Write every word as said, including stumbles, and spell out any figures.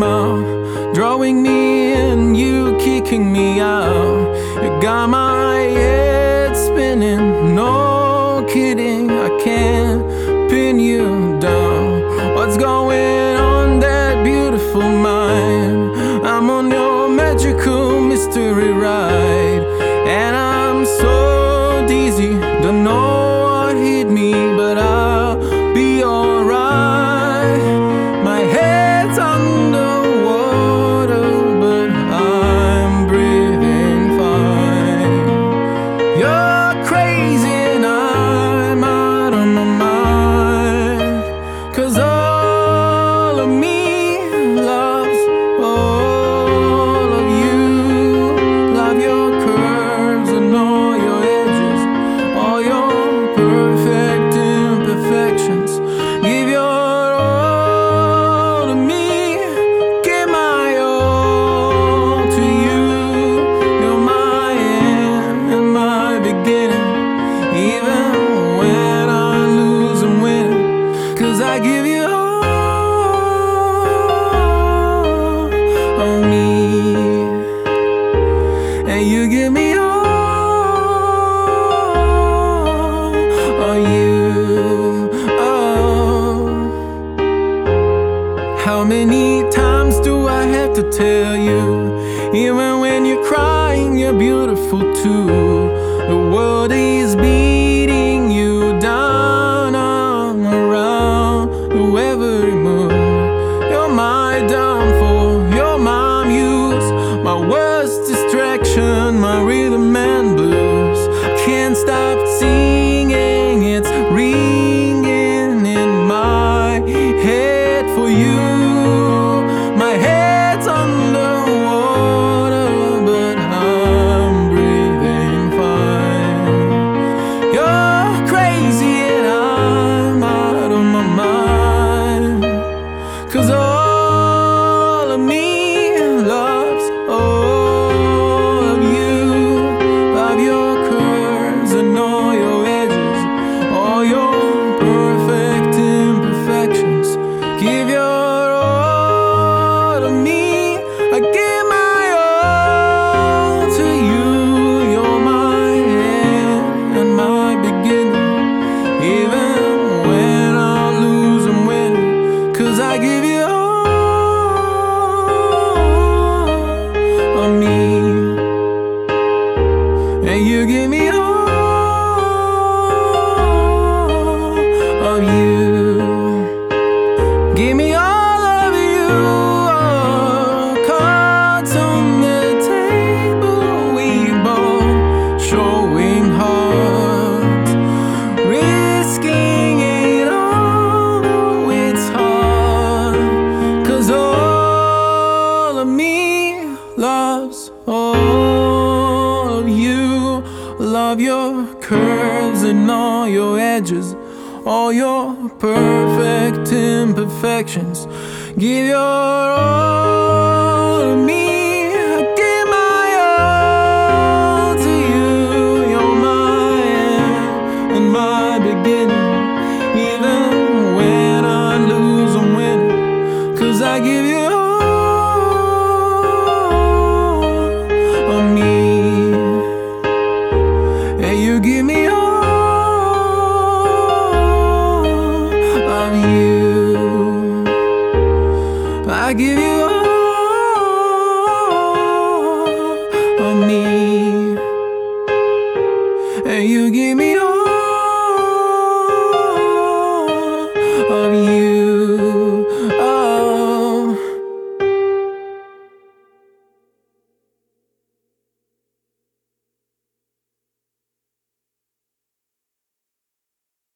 smile, drawing me in, you kicking me out. You got my head spinning, no kidding, I can't pin you down. What's going on that beautiful mind? I'm on your magical mystery ride, and I'm so dizzy, don't know what hit me, but I'll be alright. My head's underwater, but I'm breathing fine. You're crazy and I'm out of my mind, 'cause all of me loves all of you. Love your curves and all your edges, all your perfect imperfections. Give your all to me, give my all to you. You're my end and my beginning, even when I lose and win, 'cause I give you all of me, and you give me all of you. Oh, how many times do I have to tell you? Even when you're crying, you're beautiful too. The world is beating you down and around through every move. You're my downfall, you're my muse, my worst distraction, my rhythm and blues. Can't stop singing, it's ringing in my head for you. My head's underwater, but I'm breathing fine. You're crazy and I'm out of my mind, 'cause all of me loves all of you. Love your curves and all your edges, all your perfect imperfections. Give your all to me, I give my all to you. You're my end and my beginning, even when I lose and win, 'cause I give you all of me, and you give me all of you. Give me all of you. Oh, cards on the table, we both showing hearts, risking it all, though it's hard, 'cause all of me loves all of you. Love your curves and all your edges, all your perfect imperfections. Give your all to me,